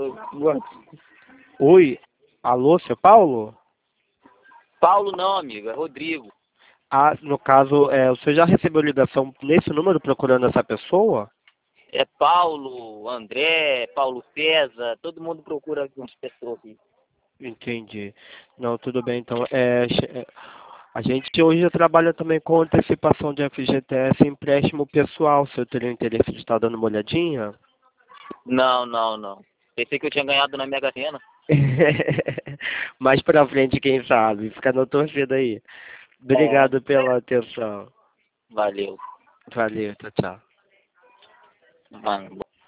Oi, alô, seu Paulo? Paulo não, amigo, é Rodrigo. Ah, no caso, o senhor já recebeu ligação nesse número procurando essa pessoa? É Paulo, André, Paulo César, todo mundo procura algumas pessoas aqui. Entendi. Não, tudo bem, então. A gente hoje trabalha também com antecipação de FGTS e empréstimo pessoal. O senhor teria interesse de estar dando uma olhadinha? Não, não, não. Pensei que eu tinha ganhado na Mega Sena. Mais pra frente, quem sabe? Fica na torcida aí. É, Obrigado pela atenção. valeu. Valeu, tchau, tchau. Mano.